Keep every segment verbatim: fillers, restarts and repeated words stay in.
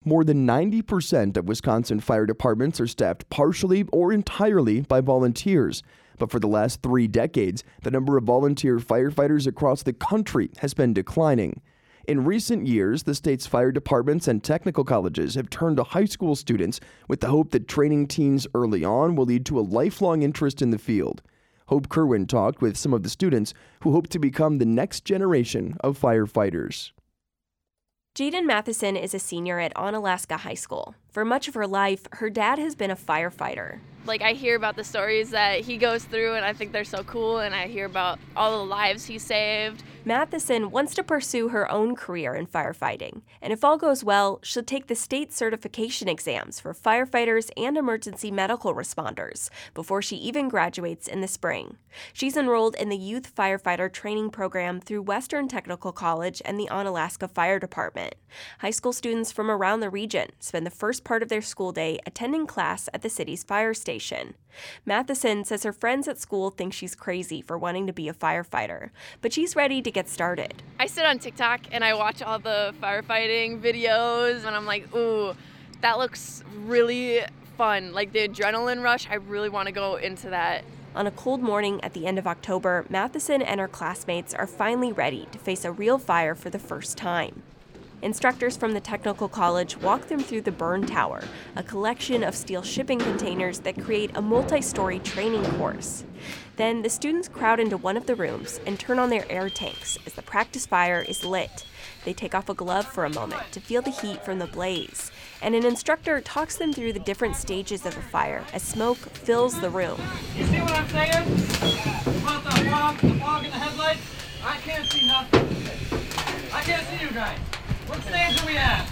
More than ninety percent of Wisconsin fire departments are staffed partially or entirely by volunteers. But for the last three decades, the number of volunteer firefighters across the country has been declining. In recent years, the state's fire departments and technical colleges have turned to high school students with the hope that training teens early on will lead to a lifelong interest in the field. Hope Kerwin talked with some of the students who hope to become the next generation of firefighters. Jaden Matheson is a senior at Onalaska High School. For much of her life, her dad has been a firefighter. Like, I hear about the stories that he goes through, and I think they're so cool, and I hear about all the lives he saved. Matheson wants to pursue her own career in firefighting, and if all goes well, she'll take the state certification exams for firefighters and emergency medical responders before she even graduates in the spring. She's enrolled in the Youth Firefighter Training Program through Western Technical College and the Onalaska Fire Department. High school students from around the region spend the first part of their school day attending class at the city's fire station. Matheson says her friends at school think she's crazy for wanting to be a firefighter, but she's ready to get started. I sit on TikTok and I watch all the firefighting videos, and I'm like, ooh, that looks really fun. Like the adrenaline rush, I really want to go into that. On a cold morning at the end of October, Matheson and her classmates are finally ready to face a real fire for the first time. Instructors from the technical college walk them through the burn tower, a collection of steel shipping containers that create a multi-story training course. Then the students crowd into one of the rooms and turn on their air tanks as the practice fire is lit. They take off a glove for a moment to feel the heat from the blaze, and an instructor talks them through the different stages of a fire as smoke fills the room. You see what I'm saying? About the fog, the fog in the headlights? I can't see nothing. I can't see you guys. What stage are we at?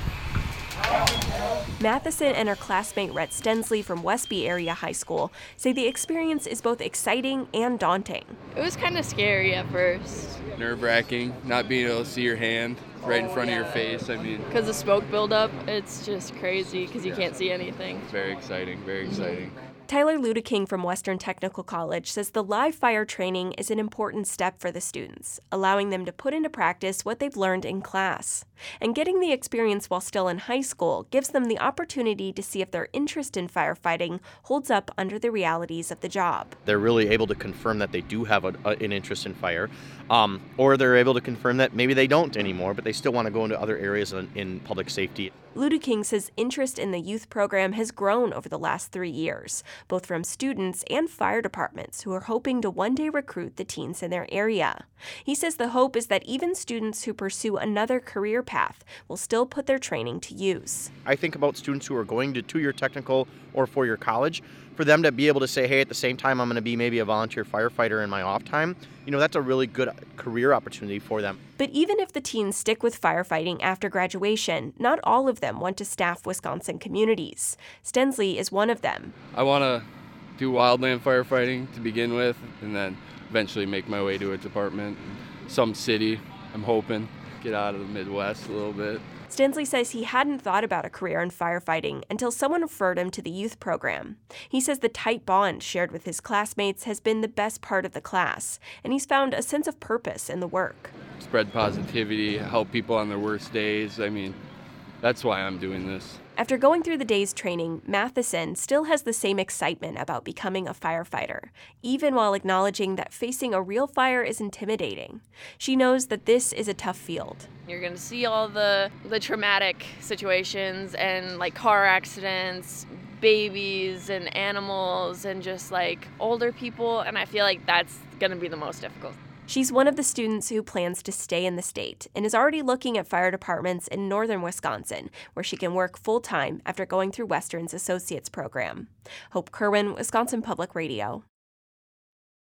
Matheson and her classmate Rhett Stensley from Westby Area High School say the experience is both exciting and daunting. It was kind of scary at first. Nerve-wracking, not being able to see your hand right in front of your face. I mean, because the smoke buildup, it's just crazy because you can't see anything. It's very exciting, very exciting. Tyler Ludeking from Western Technical College says the live fire training is an important step for the students, allowing them to put into practice what they've learned in class. And getting the experience while still in high school gives them the opportunity to see if their interest in firefighting holds up under the realities of the job. They're really able to confirm that they do have a, a, an interest in fire, um, or they're able to confirm that maybe they don't anymore, but they still want to go into other areas in, in public safety. Ludeking says interest in the youth program has grown over the last three years, both from students and fire departments who are hoping to one day recruit the teens in their area. He says the hope is that even students who pursue another career path will still put their training to use. I think about students who are going to two-year technical or four-year college, for them to be able to say, hey, at the same time I'm going to be maybe a volunteer firefighter in my off time, you know, that's a really good career opportunity for them. But even if the teens stick with firefighting after graduation, not all of them want to staff Wisconsin communities. Stensley is one of them. I want to do wildland firefighting to begin with, and then eventually make my way to a department, some city. I'm hoping get out of the Midwest a little bit. Stensley says he hadn't thought about a career in firefighting until someone referred him to the youth program. He says the tight bond shared with his classmates has been the best part of the class, and he's found a sense of purpose in the work. Spread positivity, help people on their worst days. I mean, that's why I'm doing this. After going through the day's training, Matheson still has the same excitement about becoming a firefighter, even while acknowledging that facing a real fire is intimidating. She knows that this is a tough field. You're going to see all the, the traumatic situations and like car accidents, babies and animals and just like older people, and I feel like that's going to be the most difficult. She's one of the students who plans to stay in the state and is already looking at fire departments in northern Wisconsin, where she can work full-time after going through Western's Associates program. Hope Kerwin, Wisconsin Public Radio.